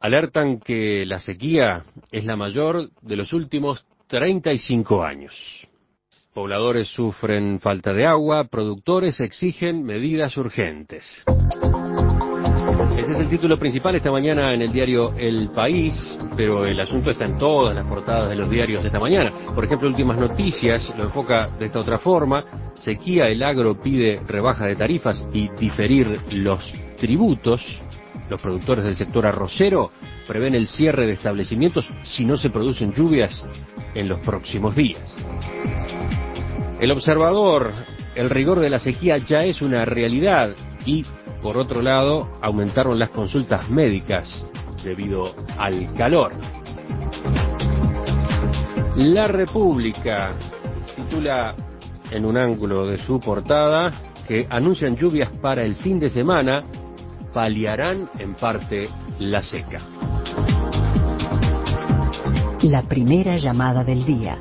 alertan que la sequía es la mayor de los últimos 35 años. Pobladores sufren falta de agua, productores exigen medidas urgentes. Ese es el título principal esta mañana en el diario El País, pero el asunto está en todas las portadas de los diarios de esta mañana. Por ejemplo, Últimas Noticias lo enfoca de esta otra forma: sequía, el agro pide rebaja de tarifas y diferir los tributos. Los productores del sector arrocero prevén el cierre de establecimientos si no se producen lluvias en los próximos días. El Observador: el rigor de la sequía ya es una realidad y, por otro lado, aumentaron las consultas médicas debido al calor. La República titula en un ángulo de su portada que anuncian lluvias para el fin de semana, paliarán en parte la seca. La primera llamada del día.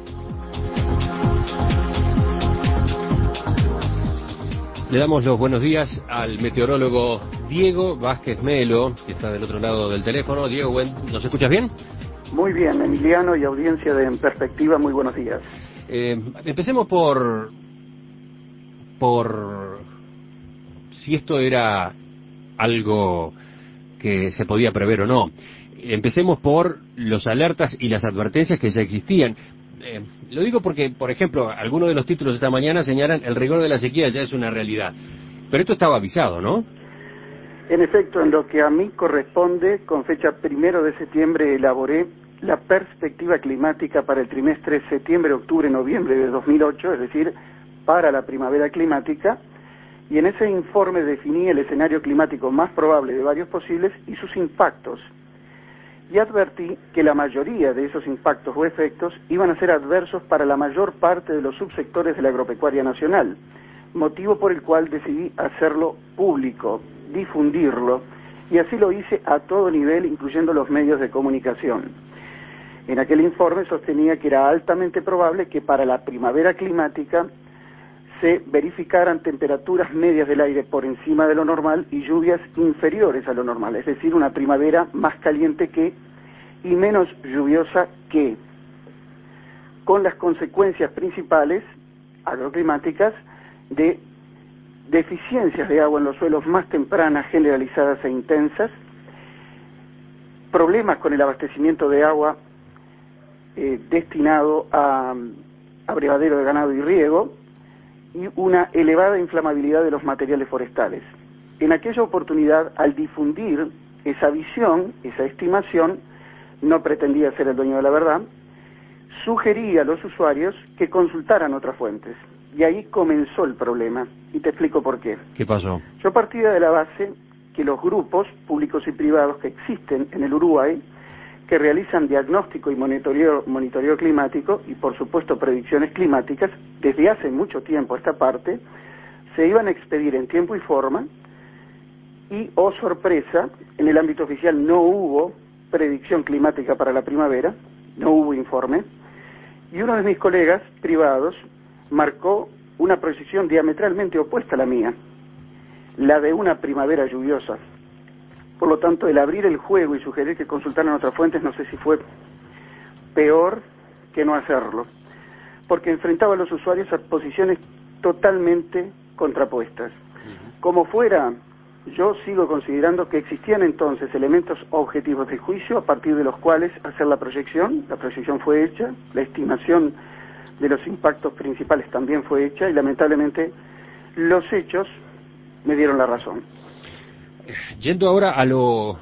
Le damos los buenos días al meteorólogo Diego Vázquez Melo, que está del otro lado del teléfono. Diego, ¿nos escuchas bien? Muy bien, Emiliano y audiencia de En Perspectiva, muy buenos días. Empecemos por si esto era algo que se podía prever o no. Empecemos por los alertas y las advertencias que ya existían. Lo digo porque, por ejemplo, algunos de los títulos de esta mañana señalan el rigor de la sequía ya es una realidad. Pero esto estaba avisado, ¿no? En efecto, en lo que a mí corresponde, con fecha 1 de septiembre elaboré la perspectiva climática para el trimestre septiembre, octubre, noviembre de 2008, es decir, para la primavera climática, y en ese informe definí el escenario climático más probable de varios posibles y sus impactos. Y advertí que la mayoría de esos impactos o efectos iban a ser adversos para la mayor parte de los subsectores de la agropecuaria nacional, motivo por el cual decidí hacerlo público, difundirlo, y así lo hice a todo nivel, incluyendo los medios de comunicación. En aquel informe sostenía que era altamente probable que para la primavera climática se verificaran temperaturas medias del aire por encima de lo normal y lluvias inferiores a lo normal, es decir, una primavera más caliente que y menos lluviosa que, con las consecuencias principales agroclimáticas de deficiencias de agua en los suelos más tempranas, generalizadas e intensas, problemas con el abastecimiento de agua destinado a abrevadero de ganado y riego, y una elevada inflamabilidad de los materiales forestales. En aquella oportunidad, al difundir esa visión, esa estimación, no pretendía ser el dueño de la verdad, sugerí a los usuarios que consultaran otras fuentes. Y ahí comenzó el problema, y te explico por qué. ¿Qué pasó? Yo partía de la base que los grupos públicos y privados que existen en el Uruguay, que realizan diagnóstico y monitoreo climático y por supuesto predicciones climáticas, desde hace mucho tiempo a esta parte, se iban a expedir en tiempo y forma y, oh sorpresa, en el ámbito oficial no hubo predicción climática para la primavera, no hubo informe, y uno de mis colegas privados marcó una proyección diametralmente opuesta a la mía, la de una primavera lluviosa. Por lo tanto, el abrir el juego y sugerir que consultaran otras fuentes, no sé si fue peor que no hacerlo, porque enfrentaba a los usuarios a posiciones totalmente contrapuestas. Como fuera, yo sigo considerando que existían entonces elementos objetivos de juicio a partir de los cuales hacer la proyección fue hecha, la estimación de los impactos principales también fue hecha y lamentablemente los hechos me dieron la razón. Yendo ahora a lo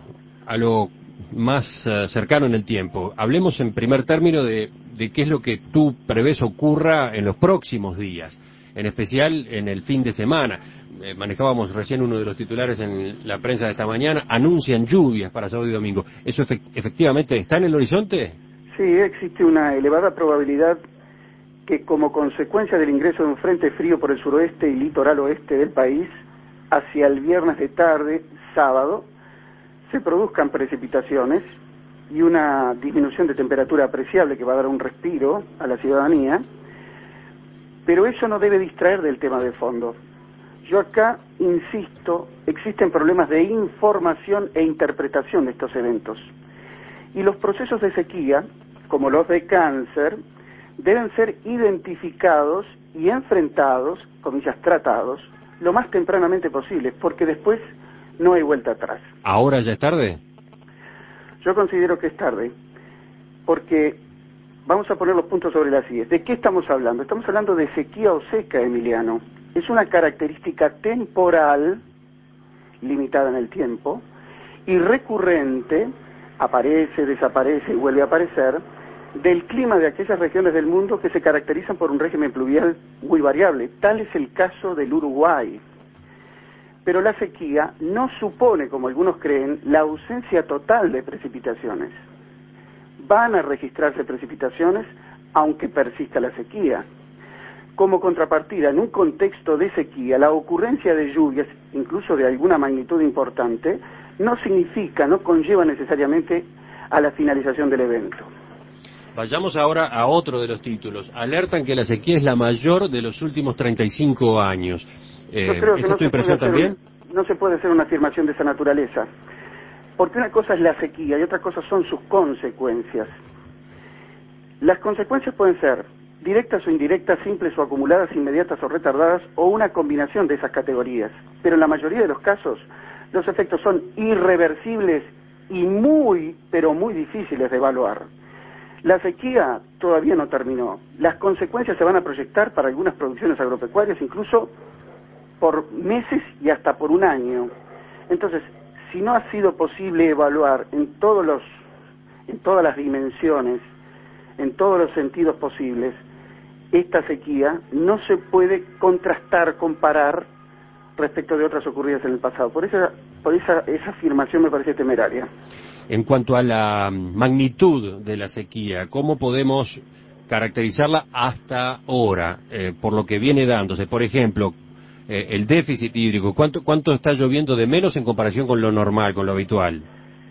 más cercano en el tiempo, hablemos en primer término de qué es lo que tú prevés ocurra en los próximos días, en especial en el fin de semana. Manejábamos recién uno de los titulares en la prensa de esta mañana: anuncian lluvias para sábado y domingo. ¿Eso efectivamente está en el horizonte? Sí, existe una elevada probabilidad que, como consecuencia del ingreso de un frente frío por el suroeste y litoral oeste del país, hacia el viernes de tarde, sábado, se produzcan precipitaciones y una disminución de temperatura apreciable que va a dar un respiro a la ciudadanía, pero eso no debe distraer del tema de fondo, Yo acá insisto, existen problemas de información e interpretación de estos eventos. Y los procesos de sequía, como los de cáncer, deben ser identificados y enfrentados, comillas, tratados, lo más tempranamente posible, porque después no hay vuelta atrás. ¿Ahora ya es tarde? Yo considero que es tarde, porque vamos a poner los puntos sobre las IES. ¿De qué estamos hablando? Estamos hablando de sequía o seca, Emiliano. Es una característica temporal, limitada en el tiempo, y recurrente, aparece, desaparece y vuelve a aparecer, del clima de aquellas regiones del mundo que se caracterizan por un régimen pluvial muy variable. Tal es el caso del Uruguay. Pero la sequía no supone, como algunos creen, la ausencia total de precipitaciones. Van a registrarse precipitaciones aunque persista la sequía. Como contrapartida, en un contexto de sequía, la ocurrencia de lluvias, incluso de alguna magnitud importante, no significa, no conlleva necesariamente a la finalización del evento. Vayamos ahora a otro de los títulos. Alertan que la sequía es la mayor de los últimos 35 años. Yo creo que ¿Esa es tu impresión también? No se puede hacer una afirmación de esa naturaleza, porque una cosa es la sequía y otra cosa son sus consecuencias. Las consecuencias pueden ser directas o indirectas, simples o acumuladas, inmediatas o retardadas, o una combinación de esas categorías. Pero en la mayoría de los casos, los efectos son irreversibles y muy, pero muy difíciles de evaluar. La sequía todavía no terminó. Las consecuencias se van a proyectar para algunas producciones agropecuarias, incluso por meses y hasta por un año. Entonces, si no ha sido posible evaluar en todas las dimensiones, en todos los sentidos posibles, esta sequía no se puede contrastar, comparar respecto de otras ocurridas en el pasado. Por esa afirmación me parece temeraria. En cuanto a la magnitud de la sequía, ¿cómo podemos caracterizarla hasta ahora, por lo que viene dándose? Por ejemplo, el déficit hídrico, ¿cuánto está lloviendo de menos en comparación con lo normal, con lo habitual?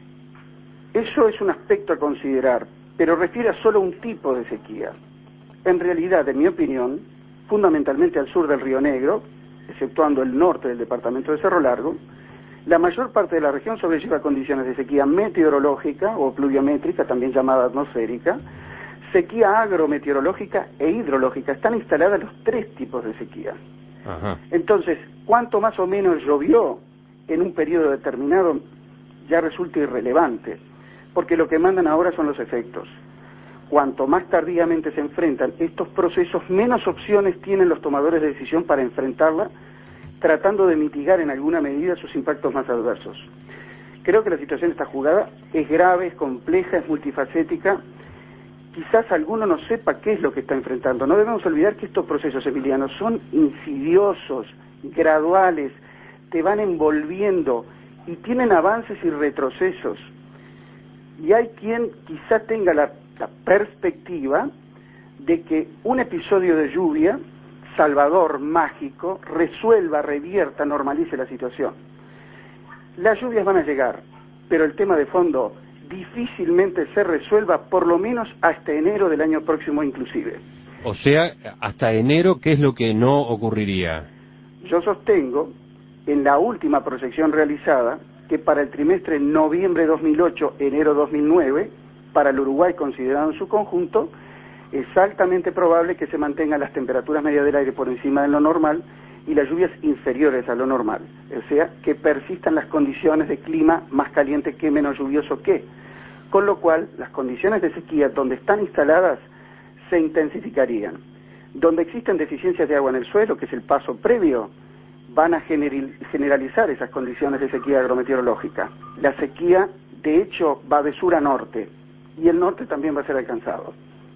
Eso es un aspecto a considerar, pero refiere a solo un tipo de sequía. En realidad, en mi opinión, fundamentalmente al sur del Río Negro, exceptuando el norte del departamento de Cerro Largo, la mayor parte de la región sobrelleva condiciones de sequía meteorológica o pluviométrica, también llamada atmosférica, sequía agrometeorológica e hidrológica. Están instaladas los tres tipos de sequía. Ajá. Entonces, cuánto más o menos llovió en un periodo determinado ya resulta irrelevante, porque lo que mandan ahora son los efectos. Cuanto más tardíamente se enfrentan estos procesos, menos opciones tienen los tomadores de decisión para enfrentarla, tratando de mitigar en alguna medida sus impactos más adversos. Creo que la situación está jugada, es grave, es compleja, es multifacética. Quizás alguno no sepa qué es lo que está enfrentando. No debemos olvidar que estos procesos, Emiliano, son insidiosos, graduales, te van envolviendo y tienen avances y retrocesos. Y hay quien quizá tenga la perspectiva de que un episodio de lluvia, salvador, mágico, resuelva, revierta, normalice la situación. Las lluvias van a llegar, pero el tema de fondo difícilmente se resuelva, por lo menos hasta enero del año próximo inclusive. O sea, hasta enero, ¿qué es lo que no ocurriría? Yo sostengo, en la última proyección realizada, que para el trimestre noviembre 2008, enero 2009, para el Uruguay considerado en su conjunto, es altamente probable que se mantengan las temperaturas medias del aire por encima de lo normal y las lluvias inferiores a lo normal. O sea, que persistan las condiciones de clima más caliente que menos lluvioso que. Con lo cual, las condiciones de sequía donde están instaladas se intensificarían. Donde existen deficiencias de agua en el suelo, que es el paso previo, van a generalizar esas condiciones de sequía agrometeorológica. La sequía, de hecho, va de sur a norte, y el norte también va a ser alcanzado.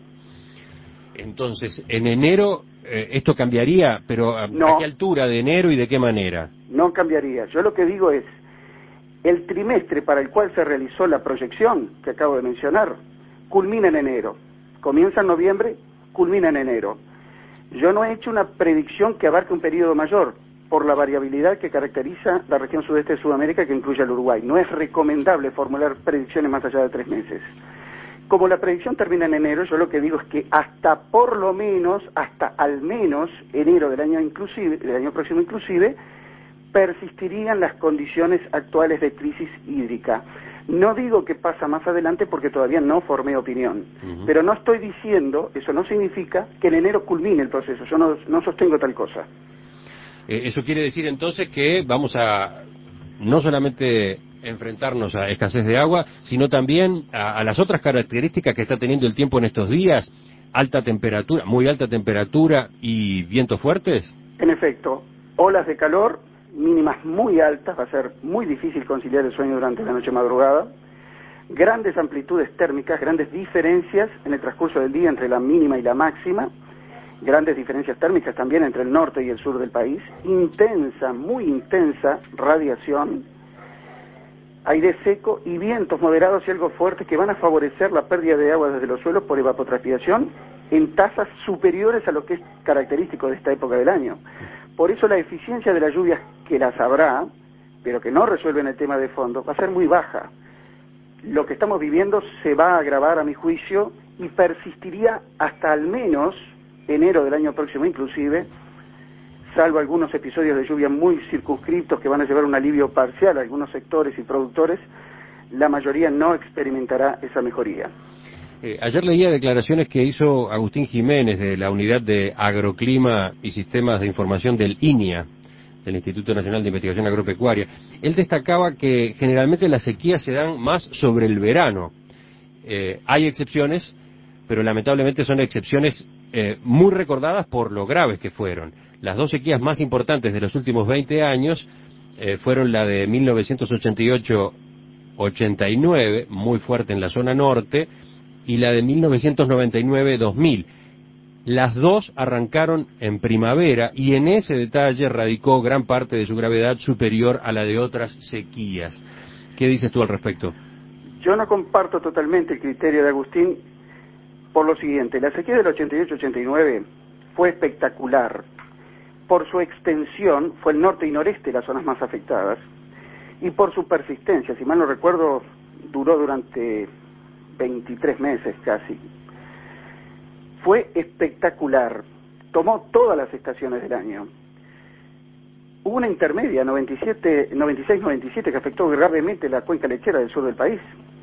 Entonces, en enero esto cambiaría, pero ¿a qué altura de enero y de qué manera? No cambiaría. Yo lo que digo es, el trimestre para el cual se realizó la proyección que acabo de mencionar, culmina en enero. Comienza en noviembre, culmina en enero. Yo no he hecho una predicción que abarque un periodo mayor, por la variabilidad que caracteriza la región sudeste de Sudamérica, que incluye al Uruguay. No es recomendable formular predicciones más allá de 3 meses. Como la predicción termina en enero, yo lo que digo es que hasta por lo menos, hasta al menos enero del año próximo inclusive, persistirían las condiciones actuales de crisis hídrica. No digo que pasa más adelante porque todavía no formé opinión, pero no estoy diciendo, eso no significa que en enero culmine el proceso, yo no sostengo tal cosa. Eso quiere decir entonces que vamos a no solamente enfrentarnos a escasez de agua, sino también a las otras características que está teniendo el tiempo en estos días, alta temperatura, muy alta temperatura y vientos fuertes. En efecto, olas de calor, mínimas muy altas, va a ser muy difícil conciliar el sueño durante la noche madrugada, grandes amplitudes térmicas, grandes diferencias en el transcurso del día entre la mínima y la máxima, grandes diferencias térmicas también entre el norte y el sur del país, intensa, muy intensa radiación, aire seco y vientos moderados y algo fuertes que van a favorecer la pérdida de agua desde los suelos por evapotranspiración en tasas superiores a lo que es característico de esta época del año. Por eso la eficiencia de las lluvias, que las habrá, pero que no resuelven el tema de fondo, va a ser muy baja. Lo que estamos viviendo se va a agravar a mi juicio y persistiría hasta al menos enero del año próximo inclusive, salvo algunos episodios de lluvia muy circunscriptos que van a llevar un alivio parcial a algunos sectores y productores, la mayoría no experimentará esa mejoría. Ayer leía declaraciones que hizo Agustín Jiménez de la Unidad de Agroclima y Sistemas de Información del INIA, del Instituto Nacional de Investigación Agropecuaria. Él destacaba que generalmente las sequías se dan más sobre el verano. Hay excepciones, pero lamentablemente son excepciones muy recordadas por lo graves que fueron. Las dos sequías más importantes de los últimos 20 años fueron la de 1988-89, muy fuerte en la zona norte, y la de 1999-2000. Las dos arrancaron en primavera y en ese detalle radicó gran parte de su gravedad superior a la de otras sequías. ¿Qué dices tú al respecto? Yo no comparto totalmente el criterio de Agustín por lo siguiente. La sequía del 88-89 fue espectacular. Por su extensión, fue el norte y noreste las zonas más afectadas, y por su persistencia, si mal no recuerdo, duró durante 23 meses casi. Fue espectacular, tomó todas las estaciones del año. Hubo una intermedia, 96-97, que afectó gravemente la cuenca lechera del sur del país,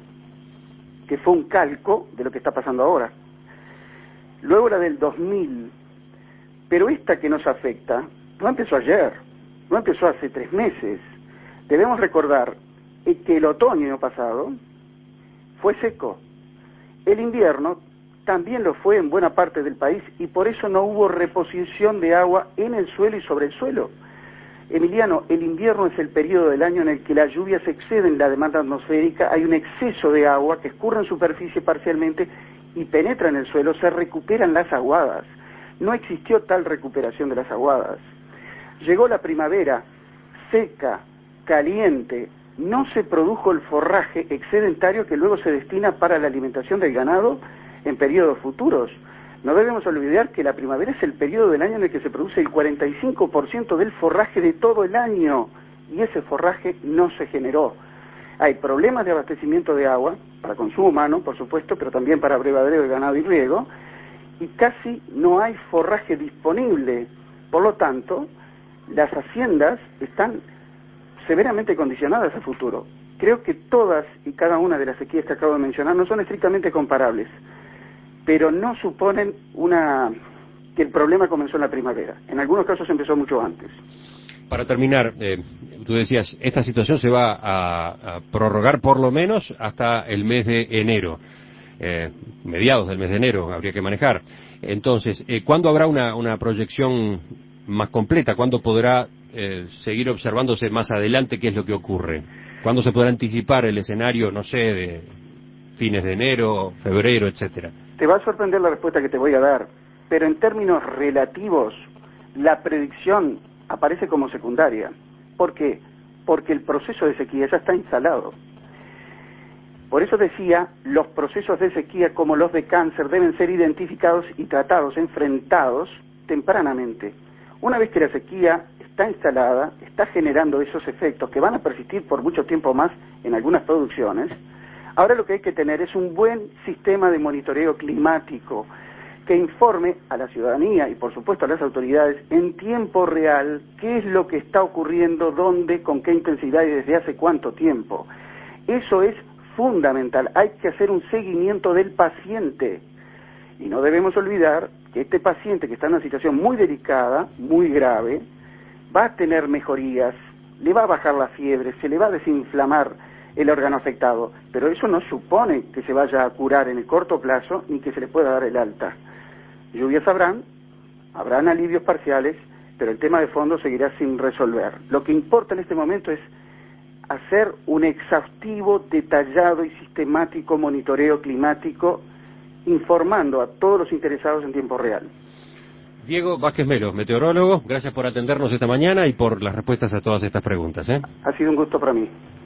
que fue un calco de lo que está pasando ahora. Luego la del 2000, pero esta que nos afecta no empezó ayer, no empezó hace 3 meses. Debemos recordar que el otoño pasado fue seco. El invierno también lo fue en buena parte del país y por eso no hubo reposición de agua en el suelo y sobre el suelo. Emiliano, el invierno es el periodo del año en el que las lluvias exceden la demanda atmosférica, hay un exceso de agua que escurre en superficie parcialmente y penetra en el suelo, se recuperan las aguadas. No existió tal recuperación de las aguadas. Llegó la primavera, seca, caliente, no se produjo el forraje excedentario que luego se destina para la alimentación del ganado en periodos futuros. No debemos olvidar que la primavera es el periodo del año en el que se produce el 45% del forraje de todo el año, y ese forraje no se generó. Hay problemas de abastecimiento de agua, para consumo humano, por supuesto, pero también para abrevadero de ganado y riego, y casi no hay forraje disponible. Por lo tanto, las haciendas están severamente condicionadas a futuro. Creo que todas y cada una de las sequías que acabo de mencionar no son estrictamente comparables, pero no suponen que el problema comenzó en la primavera. En algunos casos empezó mucho antes. Para terminar, tú decías, esta situación se va a prorrogar por lo menos hasta el mes de enero. Mediados del mes de enero habría que manejar. Entonces, ¿cuándo habrá una proyección más completa? ¿Cuándo podrá seguir observándose más adelante qué es lo que ocurre? ¿Cuándo se podrá anticipar el escenario, no sé, de fines de enero, febrero, etcétera? Te va a sorprender la respuesta que te voy a dar, pero en términos relativos, la predicción aparece como secundaria. ¿Por qué? Porque el proceso de sequía ya está instalado. Por eso decía, los procesos de sequía como los de cáncer deben ser identificados y tratados, enfrentados tempranamente. Una vez que la sequía está instalada, está generando esos efectos que van a persistir por mucho tiempo más en algunas producciones, Ahora lo que hay que tener es un buen sistema de monitoreo climático que informe a la ciudadanía y por supuesto a las autoridades en tiempo real qué es lo que está ocurriendo, dónde, con qué intensidad y desde hace cuánto tiempo. Eso es fundamental, hay que hacer un seguimiento del paciente y no debemos olvidar que este paciente que está en una situación muy delicada, muy grave, va a tener mejorías, le va a bajar la fiebre, se le va a desinflamar el órgano afectado, pero eso no supone que se vaya a curar en el corto plazo ni que se le pueda dar el alta. Lluvias habrán alivios parciales, pero el tema de fondo seguirá sin resolver. Lo que importa en este momento es hacer un exhaustivo, detallado y sistemático monitoreo climático, informando a todos los interesados en tiempo real. Diego Vázquez Melo, meteorólogo, gracias por atendernos esta mañana y por las respuestas a todas estas preguntas. Ha sido un gusto para mí.